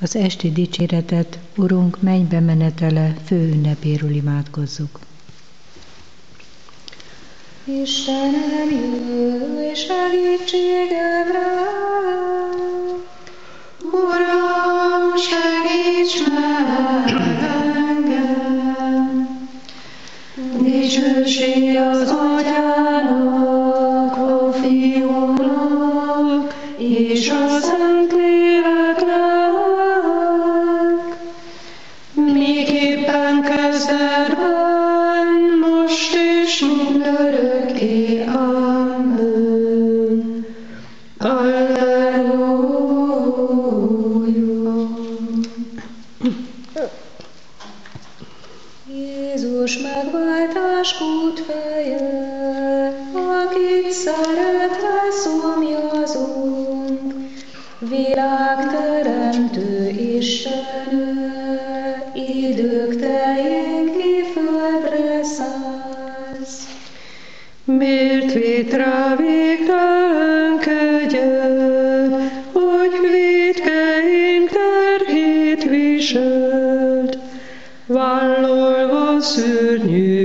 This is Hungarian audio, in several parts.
Az esti dicséretet Urunk mennybe menetele főünnepéről imádkozzuk. Istenem, jöjj segítségemre! Uram, segíts meg engem! Dicsőség az Atyának, a Fiúnak és a Szentléleknek, miképpen kezdetben, most és mindörökké. Amen. Alleluja. Jézus megváltás útfeje, akit szeretve szomjazunk, világteremtő Istene, idők teljén ki földre szállsz. Miért vitt rá végtelen kegyed, hogy vétkeink terhét viselt, vállalva szörnyű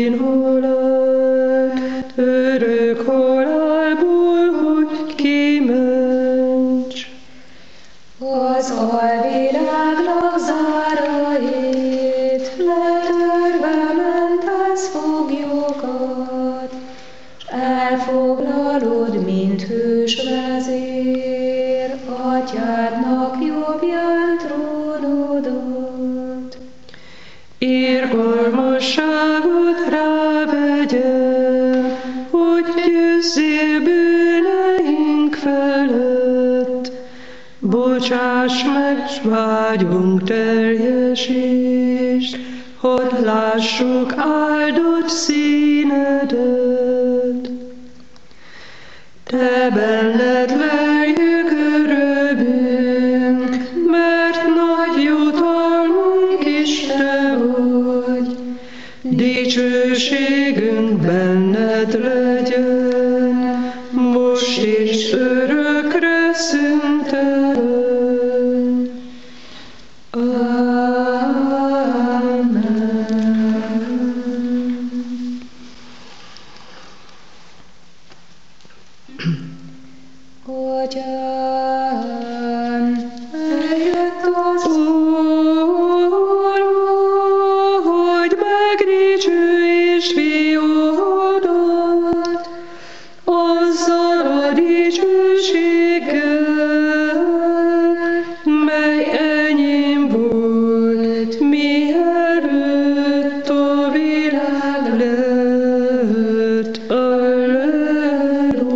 kínhalált, örök halálból, hogy kiments. Az alvilágnak zárait, letörve mentesz foglyokat, s elfoglalod, mint hős vezér, Atyádnak jobbján trónodat. Irgalmasságot rávegyem, hogy győzzél bűneink felett. Bocsáss meg, s vágyunk teljesítsd, hogy lássuk áldott színedet. Te benned leljük örömünk, mert nagy jutalmunk is te vagy. Dicsőségünk benned legyen, most és örökre szüntelen. Amen. Atyám, eljött az Úr, hogy megdicsőítsd fiúdat, azzal a dicsőséggel, mely enyém volt, mielőtt a világ lett. Alleluja.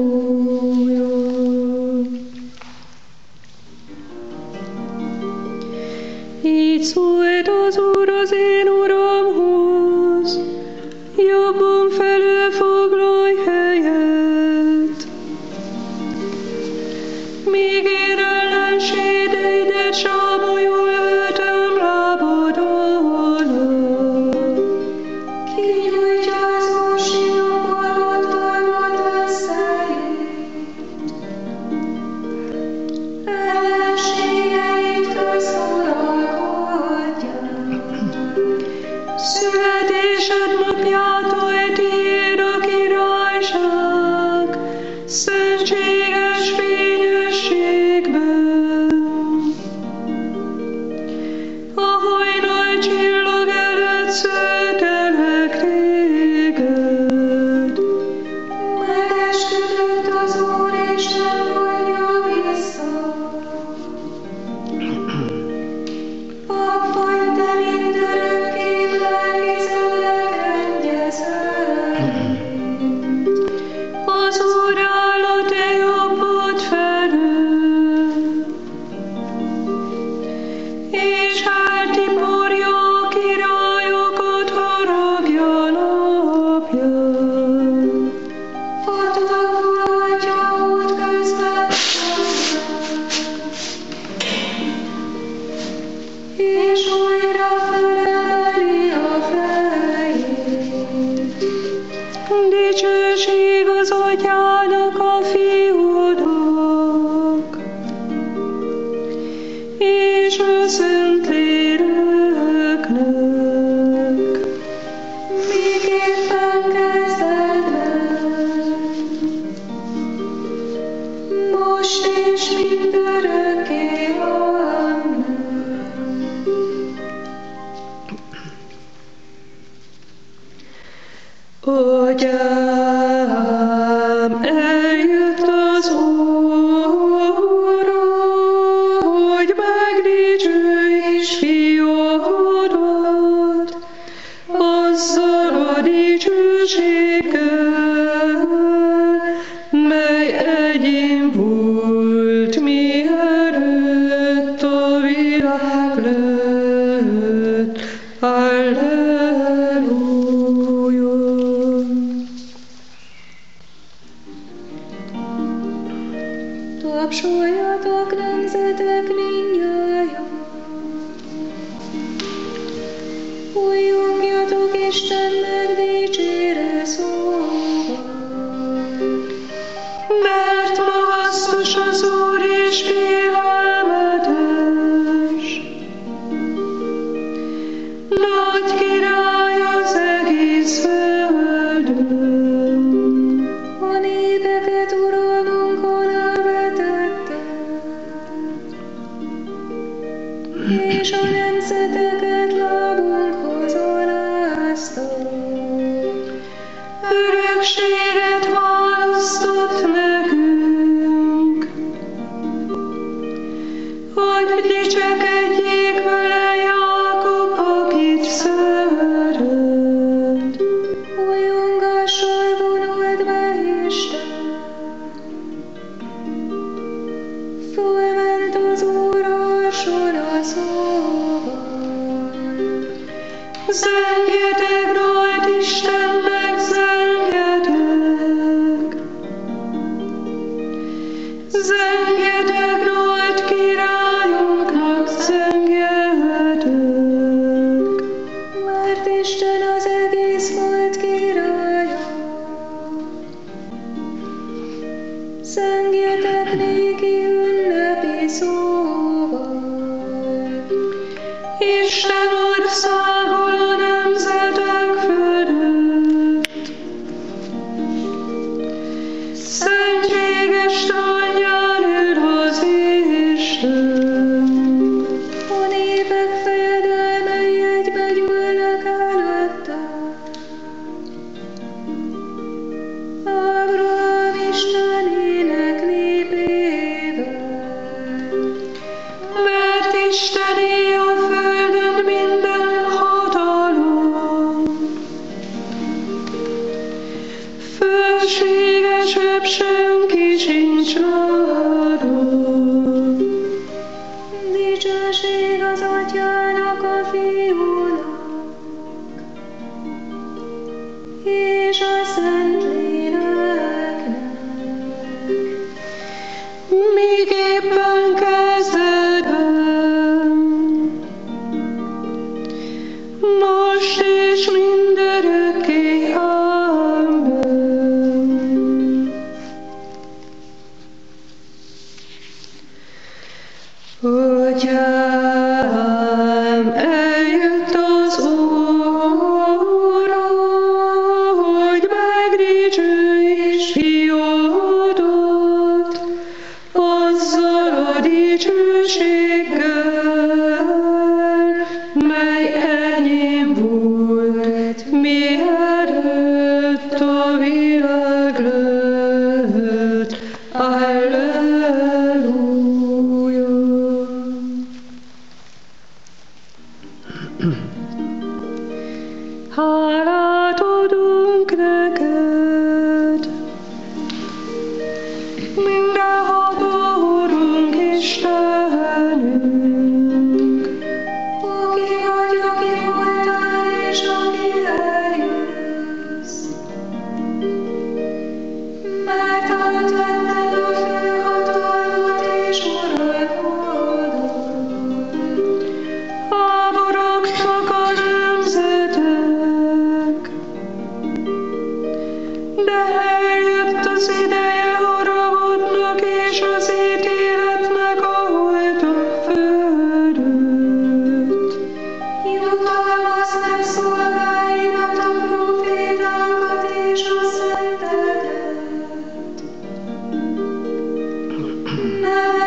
Így szólt az Úr az én Uramhoz, jobbon felül foglalj helyet. Míg én ellenségeidet sámolyul öltöm lábad alá. Kinyújtja az orsi hatalmat összejét. Ellenségeid közuralkodják. Születésed napjától tiéd a királyság, szentséges fényességben. A hajnal csillag előtt szöltelek téged. Megesküdött az Úristen, vonja vissza. Atyám, eljött az óra, hogy megdicsülj is fiadat, azzal a dicsőséggel, mely enyém volt, mielőtt a világ lett. Tapsoljatok, nemzetek mindnyájan! Újjongjatok Istennek dicsére szóval! Mert magasztos az Úr és félelmetes, nagy király az egész földön. A népeket uralmunkon elvetette, és a nemzeteket lábunkhoz alázta. Örökséget választott nekünk, hogy dicsekedjék vele Jákob, akit szeret. Újjongással vonold be Isten, fölment az Úr alsón a szóval. Zengjetek rajt Istennek, zengjetek! Zengjetek rajt királyunknak, zengjetek! Mert Isten az egész föld királya. Zengjetek néki ünnepi szóval. Isten országol a nemzetek fölött. Szentséges trónján ül az Isten. A népek fejedelmei egybegyűlnek előtte. Ábrahám Istenének népével. Mert Istené a földön minden hatalom. Fölségesebb senki sincs nála. Dicsőség az Atyának, a Fiúnak, és a Szentléleknek. Miképpen kezdetben, most és mindörökké. Amen. Atyám, eljött az óra, hogy megdicsülj is fiadat, azzal a dicsőséggel, mely enyém volt, mielőtt a világ lett. Alleluja! Hálát adunk neked, mindenható Urunk Istenünk, Aki vagy, aki voltál, és aki eljössz. Mert átvetted a főhatalmat és uralkodod. háborogtak a nemzetek, de eljött az ideje haragudnak és az ítéletnek a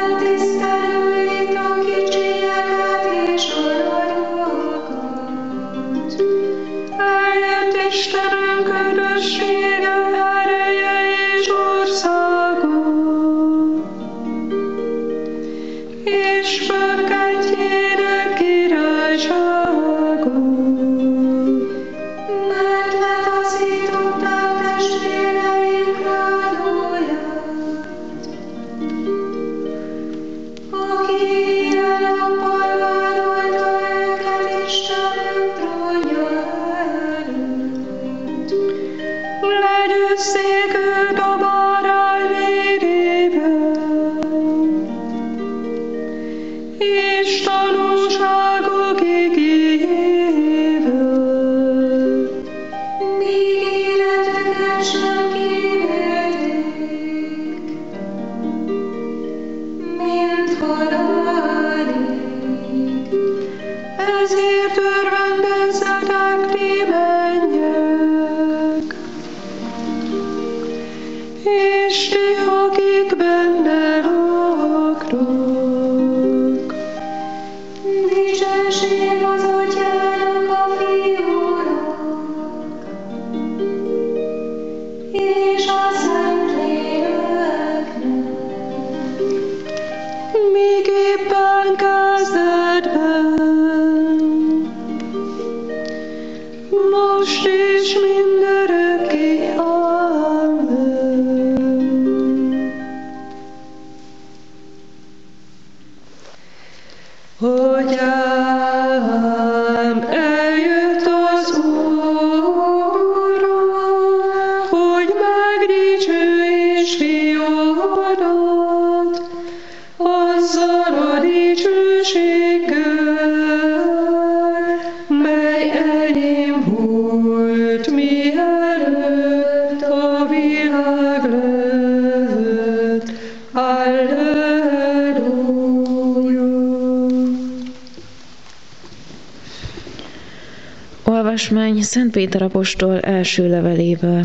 Olvasmány Szent Péter apostol első leveléből.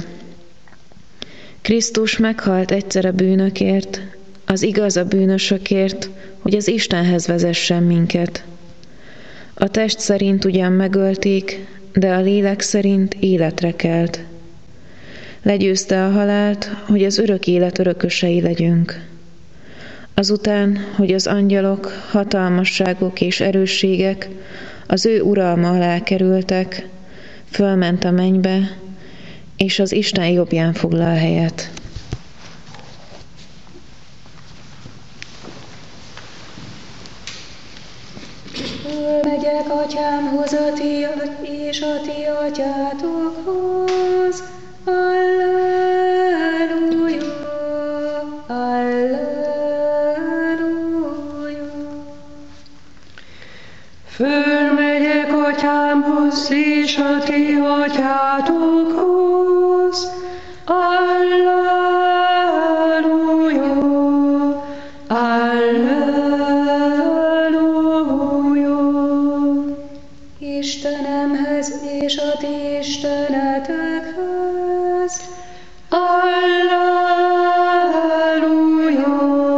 Krisztus meghalt egyszer a bűnökért, az igaz a bűnösökért, hogy az Istenhez vezessen minket. A test szerint ugyan megölték, de a lélek szerint életre kelt. Legyőzte a halált, hogy az örök élet örökösei legyünk. Azután, hogy az angyalok, hatalmasságok és erősségek az ő uralma alá kerültek, fölment a mennybe, és az Isten jobbján foglal helyet. Fölmegyek atyámhoz, és a ti atyátokhoz. Alleluja, alleluja. Fölmegyek atyámhoz és a ti atyátokhoz. Alleluja, alleluja. Istenemhez és a ti istenetekhez. Alleluja,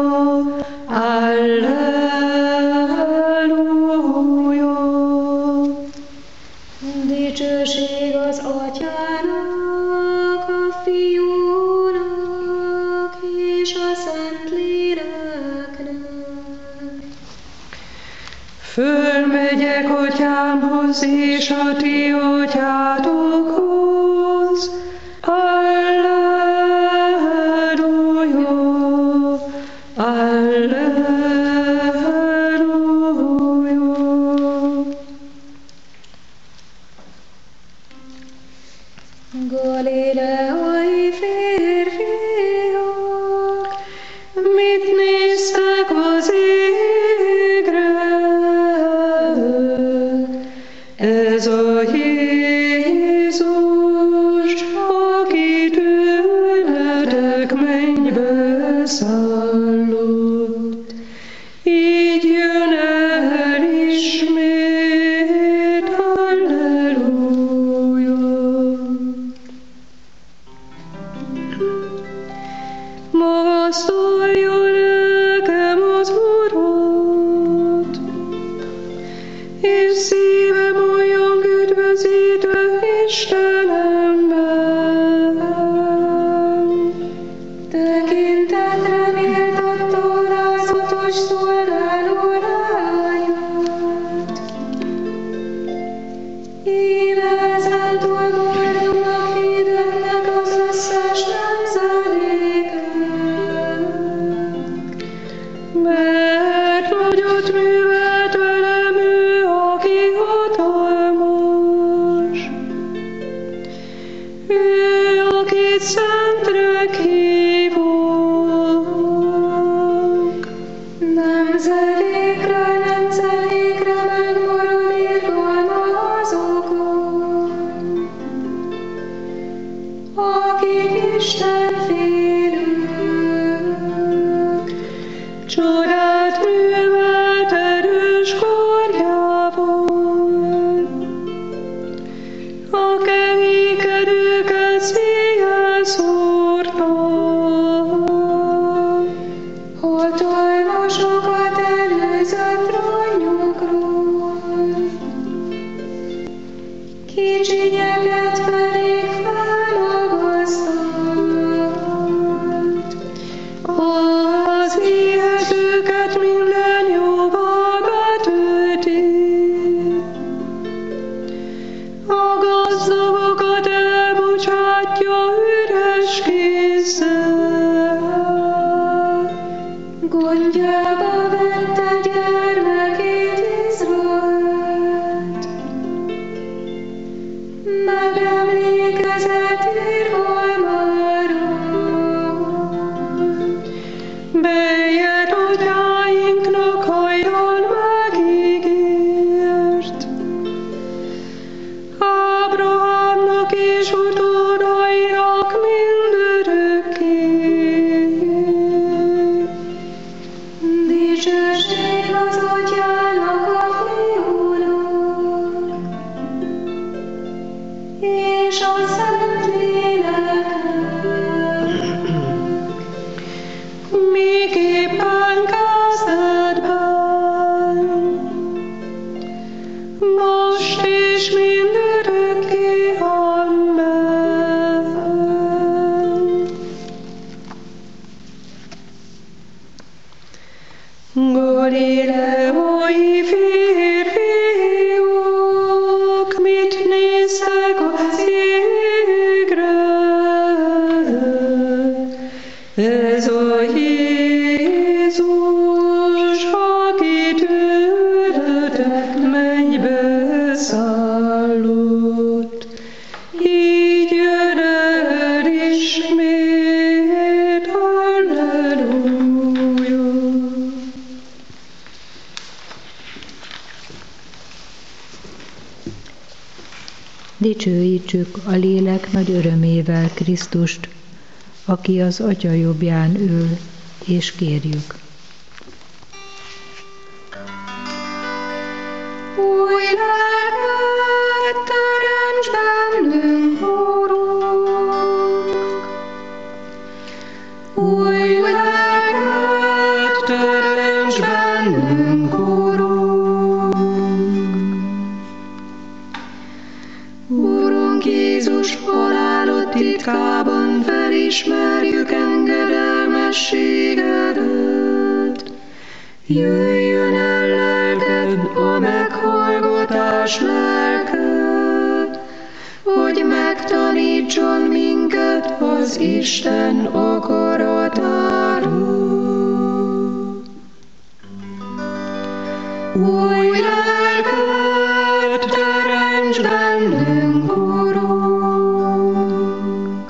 alleluja. Dicsőség az Atyának, a Fiúnak és a Szentléleknek. Fölmegyek atyámhoz és a ti atyátokhoz. Alleluja, alleluja. Galileai férfiak, Mit néztek az égre? Ez a Jézus nemzedékre megmarad irgalma azokon, akik Isten félők. Csodát művelt erős karjával, a keménykedőket széjjel szórta. Hatalmasokat előzött rajnyokról, kicsinyeket pedig felmagasztott. Az éhezőket minden jóval betölti, a gazdagokat elbocsátja üres kézzel. Gondjába vette gyermekét Izraelt, megemlékezett irgalmáról. Melyet atyáinknak hajdan megígért, Ábrahámnak és utódainak mindörökké. Dicsőség az Atyának, a Fiúnak, és a Szentléleknek, Miképpen kezdetben, most és mindörökké. Amen. Galileai férfiúk, mit néztek az égre? Ez a Jézus, aki tőletek mennybe szállott, így jön el ismét. Halleluja! Dicsőítsük a lélek nagy örömével Krisztust, aki az Atya jobbján ül, és kérjük. új lelket teremts bennünk, Urunk. Új lelket teremts bennünk, Urunk. Urunk Jézus halálod titkában felismerjük engedelmességedet. Jöjjön el lelked, a meghallgatás lelke, hogy megtanítson minket az Isten akaratáról. Új lelket teremts bennünk, Urunk.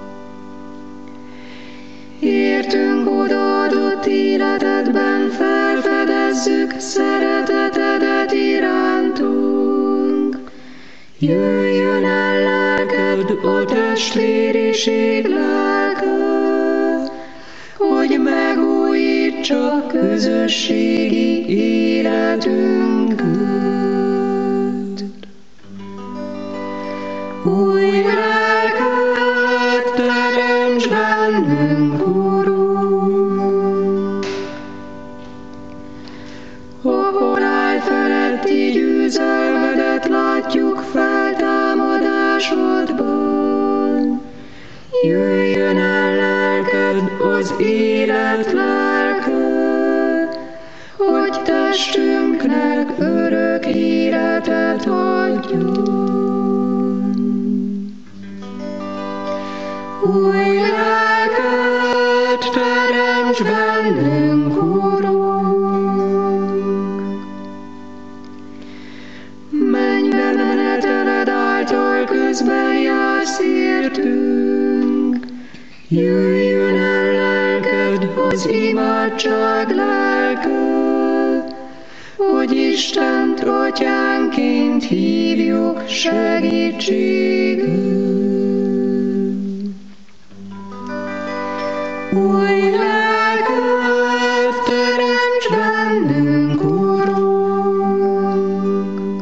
Értünk odaadott életedben felfedezzük szeretetedet irántunk. Jöjjön el lelked, a testvériség lelke, hogy megújítsa közösségi életünket. Új lelket teremts bennünk, Urunk. A halál feletti győzelmedet látjuk feltámadásodban. Jöjjön el lelked, az élet lelke, hogy testünknek örök életet adjon. Új lelket teremts bennünk, Urunk. Mennyben meneteled által közben jársz értünk. Jöjjön el lelked, az imádság lelke, Istent atyánként hívjuk segítségül. Új lelket teremts bennünk, Urunk!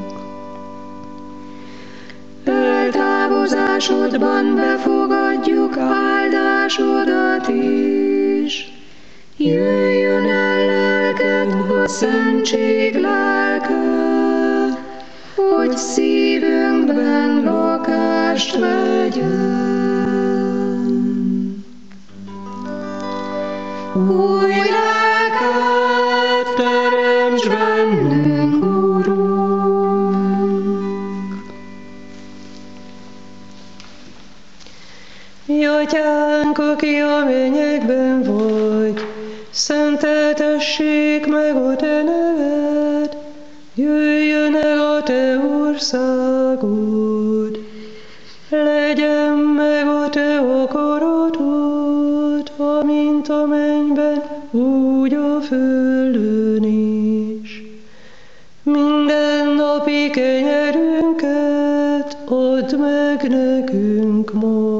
Eltávozásodban befogadjuk áldásodat is. Jöjjön el lelked, a szentség lelke, hogy szívünkben lakást vegyen. Új lelket teremts bennünk, Urunk! Mi atyánk, aki a mennyekben vagy, szenteltessék meg a te neved, jöjjön el a te országod, legyen meg a te akaratod, amint a mennyben, úgy a földön is. Minden napi kenyerünket add meg nekünk ma,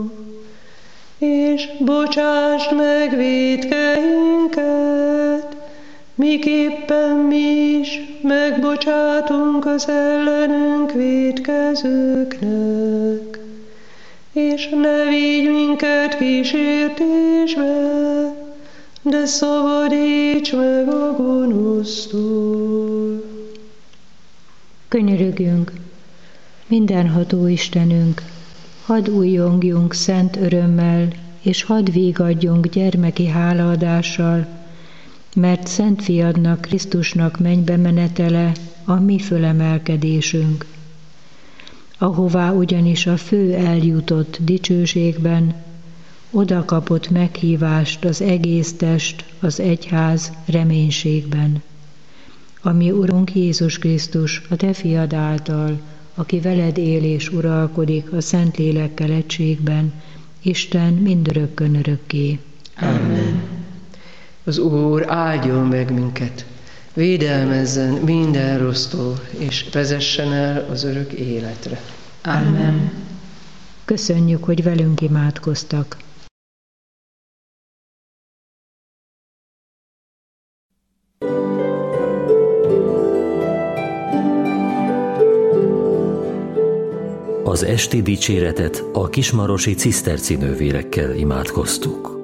és bocsásd meg vétkeinket, miképpen mi is megbocsátunk az ellenünk vétkezőknek. És ne vigy minket kísértésbe, de szabadíts meg a gonosztól. Könyörögjünk, mindenható Istenünk, hadd újjongjunk szent örömmel, és hadd vígadjunk gyermeki hálaadással, mert Szent Fiadnak, Krisztusnak mennybe menetele a mi fölemelkedésünk, ahová ugyanis a fő eljutott dicsőségben, oda kapott meghívást az egész test, az egyház reménységben. Ami Urunk Jézus Krisztus, a te fiad által, aki veled él és uralkodik a Szentlélekkel egységben, Isten mindörökkön örökké. Amen. Az Úr áldjon meg minket, védelmezzen minden rossztól, és vezessen el az örök életre. Amen. Köszönjük, hogy velünk imádkoztak. Az esti dicséretet a kismarosi ciszterci nővérekkel imádkoztuk.